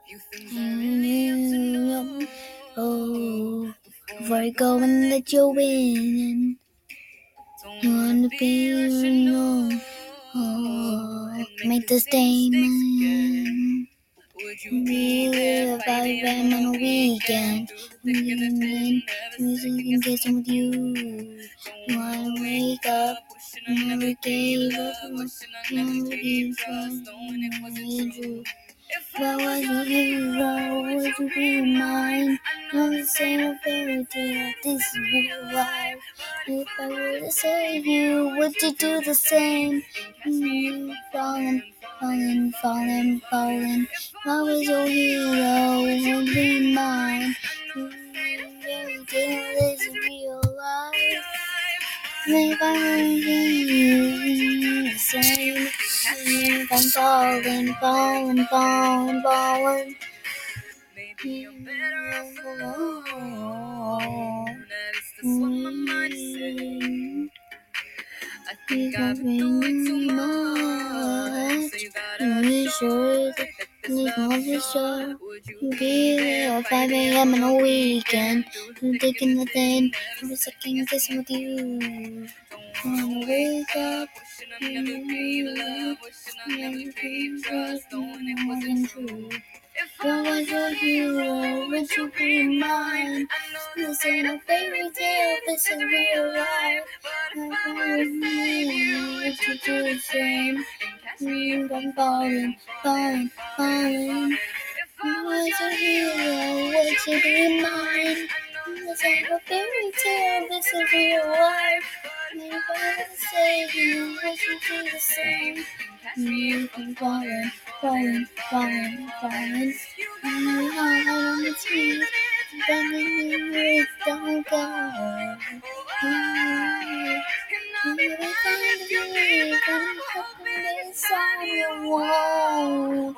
Oh, before you go and let you win, you wanna be alone. Oh, make the statement. Be there 5 a.m. on a weekend. Music and kissing with you. You wanna wake up, never gave up, never gave up. If I was your hero, would you be mine? I'm the same fairy tale, this is real life. If I were to save you, would you do the same? You falling, falling, falling, falling. If I was your hero, would you be mine? Fairy tale, this is real life. If I were you, the same. I'm falling, falling, falling, falling. Maybe you're better off alone. That is just what my mind is saying. I think I've been way too much. So you gotta be sure that this love is sure. Would you be there at 5 a.m. on a weekend? I'm taking the thing for a second, kissing with you. Wanna wake up, never be love, never be trust, knowing it wasn't true. If I was your hero, would you be mine? This ain't a fairy tale, this is real life. If I was you, would you do the same? Catch me if I'm falling, falling, falling. If I was your hero, would you be mine? This ain't a fairy tale, this is real life. If I were to save you, would you do the same? Catch me if I'm falling, falling, falling, falling. I'm hard on the trees, bending the roots, don't go. I'm gonna find a way, I'm hoping inside your wall.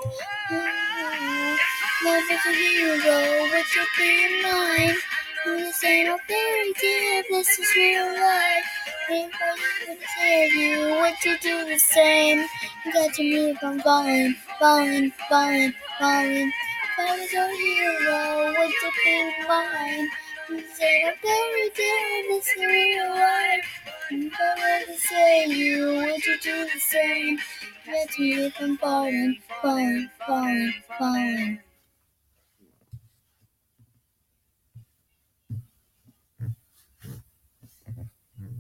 Love is a hero, would you be mine? This ain't a fairy tale, this is real life. If I were to save you, would you do the same? You got to move from falling, falling, falling, falling. If I was your hero, would you be mine? This ain't a fairy tale, this is real life. If I were to save you, would you do the same? You got to move from falling, falling, falling, falling.